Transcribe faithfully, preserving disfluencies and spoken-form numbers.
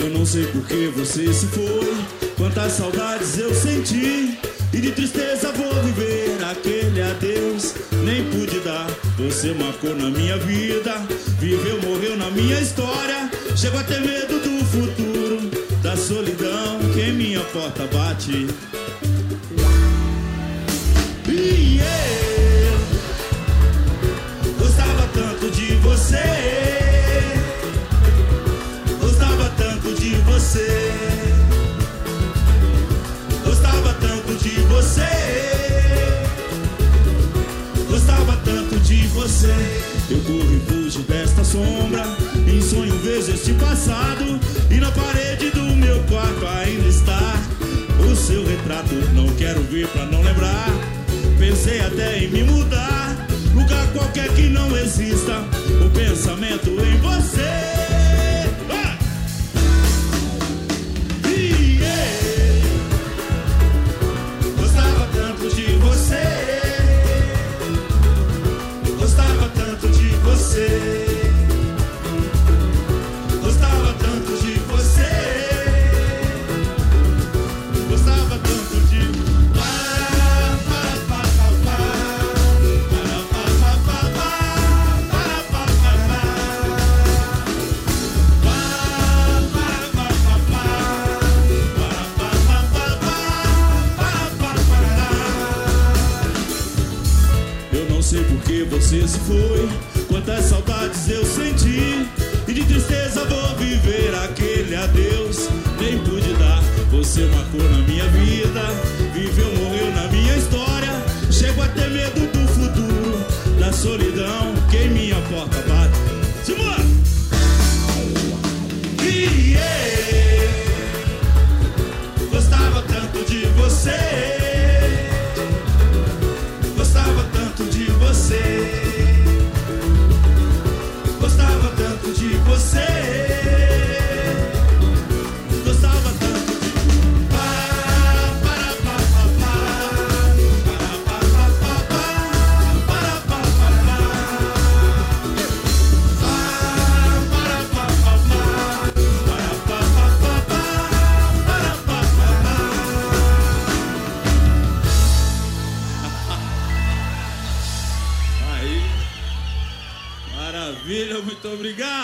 Eu não sei por que você se foi, quantas saudades eu senti, e de tristeza vou viver aquele adeus. Nem pude dar, você marcou na minha vida, viveu, morreu na minha história. Chego a ter medo do futuro, da solidão que em minha porta bate. E eu gostava tanto de você, gostava tanto de você, gostava tanto de você, gostava tanto de você. Eu corro e fujo desta sombra, em sonho vejo este passado, e na parede do meu quarto ainda está o seu retrato. Não quero ver pra não lembrar, pensei até em me mudar, lugar qualquer que não exista o pensamento em você. Ah! E eu gostava tanto de você, gostava tanto de você, gostava tanto de você, gostava tanto de... Não sei por que você se foi, quantas saudades eu senti, e de tristeza vou viver aquele adeus. Nem pude dar, você marcou na minha vida, viveu, morreu na minha história. Chego a ter medo do futuro, da solidão que em minha porta bate. Simula! E eu gostava tanto de você, gostava tanto de você, gostava tanto de você, gostava tanto de... Para, para, para, para, para, para, para, para, para, Maravilha, muito obrigado.